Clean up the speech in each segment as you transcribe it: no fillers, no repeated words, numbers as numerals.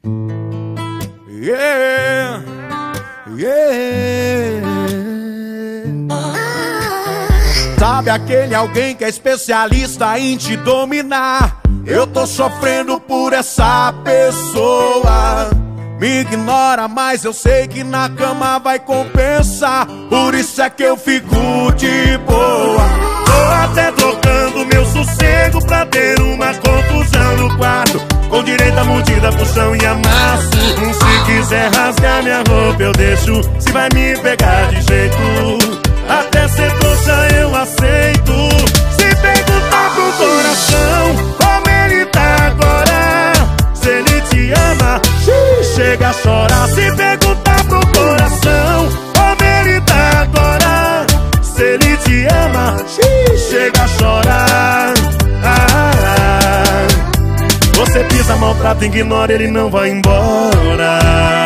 Yeah, yeah. Sabe aquele alguém que é especialista em te dominar? Eu tô sofrendo por essa pessoa. Me ignora, mas eu sei que na cama vai compensar. Por isso é que eu fico de boa. Tô até trocando meu sossego pra ter uma confusão no quarto, com direito a mordida, puxão e amasso. Se quiser rasgar minha roupa eu deixo, se vai me pegar de jeito, até ser trouxa eu aceito. Se perguntar pro coração como ele tá agora, se ele te ama, chega a chorar. Se perguntar pro coração como ele tá agora, se ele te ama, chega a chorar. Você pisa, maltrata, ignora, ele não vai embora.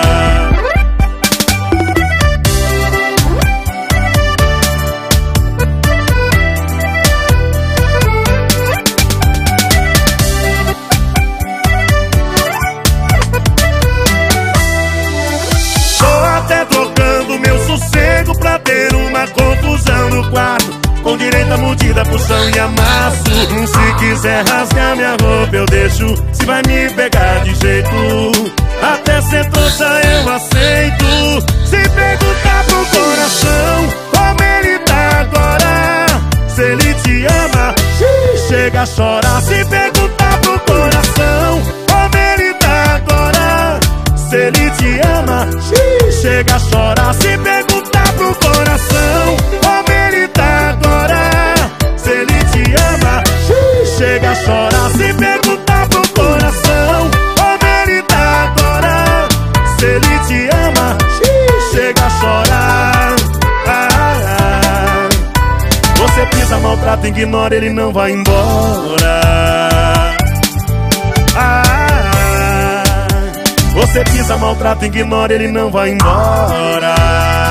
Sossego pra ter uma confusão no quarto, com direito a mordida, puxão e amasso. Se quiser rasgar minha roupa eu deixo, se vai me pegar de jeito, até ser trouxa eu aceito. Se perguntar pro coração como ele tá agora, se ele te ama, chega a chorar. Se perguntar pro coração como ele tá agora, se ele te ama, chega a chorar. Se perguntar pro coração como ele tá agora, se ele te ama, chega a chorar. Se perguntar pro coração como ele tá agora, se ele te ama, chega a chorar. Você pisa, maltrata, ignora, ele não vai embora. Você pisa, maltrata, ignora, ele não vai embora.